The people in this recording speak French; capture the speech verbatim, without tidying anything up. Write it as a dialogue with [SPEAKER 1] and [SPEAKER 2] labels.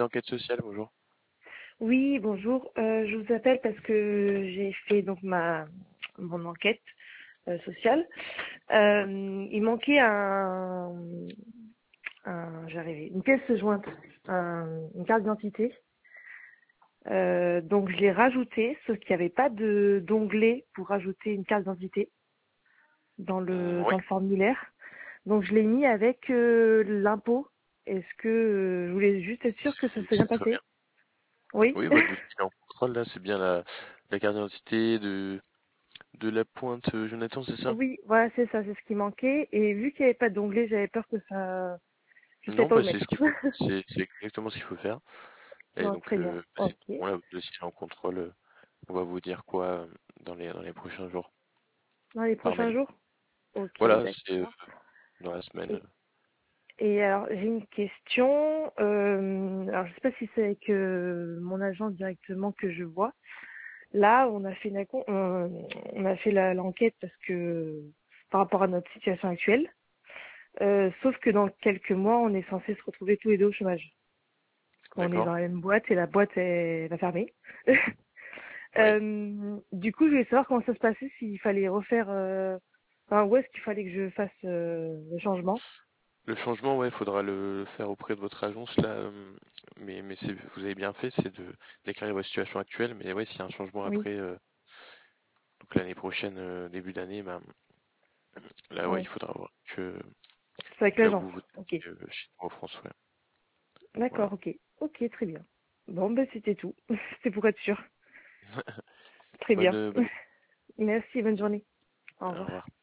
[SPEAKER 1] l'enquête sociale, bonjour.
[SPEAKER 2] Oui, bonjour. Euh, je vous appelle parce que j'ai fait donc ma mon enquête euh, sociale. Euh, il manquait un, un j'arrivais, une pièce jointe, un- une carte d'identité. Euh, donc je l'ai rajoutée, sauf qu'il n'y avait pas de d'onglet pour rajouter une carte d'identité dans
[SPEAKER 1] Hum,
[SPEAKER 2] le
[SPEAKER 1] oui,
[SPEAKER 2] dans le formulaire. Donc je l'ai mis avec euh, l'impôt. Est-ce que euh, je voulais juste être sûre que ça
[SPEAKER 1] c'est
[SPEAKER 2] s'est bien
[SPEAKER 1] c'est très bien.
[SPEAKER 2] passé? Oui.
[SPEAKER 1] Oui, votre dossier est en contrôle, là, c'est bien la, la carte d'identité de, de la pointe euh, Jonathan, c'est ça?
[SPEAKER 2] Oui, voilà, c'est ça, c'est ce qui manquait. Et vu qu'il n'y avait pas d'onglet, j'avais peur que ça... Je savais
[SPEAKER 1] Non,
[SPEAKER 2] pas où
[SPEAKER 1] bah
[SPEAKER 2] le
[SPEAKER 1] c'est ce
[SPEAKER 2] mettre.
[SPEAKER 1] qu'il faut, c'est c'est exactement ce qu'il faut faire. Et
[SPEAKER 2] Non,
[SPEAKER 1] donc,
[SPEAKER 2] très bien.
[SPEAKER 1] euh, bah, c'est
[SPEAKER 2] Ok.
[SPEAKER 1] bon, là, votre dossier est en contrôle. euh, On va vous dire quoi euh, dans les, dans les prochains jours,
[SPEAKER 2] Dans les
[SPEAKER 1] par
[SPEAKER 2] prochains
[SPEAKER 1] mail.
[SPEAKER 2] jours? Ok,
[SPEAKER 1] Voilà, c'est euh,
[SPEAKER 2] d'accord.
[SPEAKER 1] dans la semaine.
[SPEAKER 2] Et, et alors, j'ai une question. Euh, alors, je sais pas si c'est avec euh, mon agent directement que je vois. Là, on a fait, une, accom- on, on a fait la- l'enquête parce que par rapport à notre situation actuelle. Euh, sauf que dans quelques mois, on est censé se retrouver tous les deux au chômage. Parce qu'on est dans
[SPEAKER 1] D'accord?
[SPEAKER 2] la même boîte et la boîte est, va fermer.
[SPEAKER 1] Oui.
[SPEAKER 2] Euh, du coup, je voulais savoir comment ça se passait, s'il fallait refaire, euh, enfin, où est-ce qu'il fallait que je fasse euh, le changement.
[SPEAKER 1] Le changement, ouais, il faudra le faire auprès de votre agence là, euh, mais mais c'est, vous avez bien fait, c'est de déclarer votre situation actuelle. Mais ouais, s'il y a un changement
[SPEAKER 2] Oui,
[SPEAKER 1] après, euh, donc l'année prochaine, euh, début d'année, ben là, ouais, il
[SPEAKER 2] oui.
[SPEAKER 1] faudra voir que
[SPEAKER 2] C'est avec
[SPEAKER 1] là où
[SPEAKER 2] l'agence.
[SPEAKER 1] vous vous
[SPEAKER 2] Ok.
[SPEAKER 1] trouvez, euh, chez nous en France, ouais. Voilà.
[SPEAKER 2] D'accord, ok. Ok, très bien. Bon, ben c'était tout. C'était pour être sûr. Très
[SPEAKER 1] Bonne,
[SPEAKER 2] bien.
[SPEAKER 1] euh, bonne,
[SPEAKER 2] Merci, bonne journée. Au
[SPEAKER 1] au
[SPEAKER 2] revoir.
[SPEAKER 1] revoir.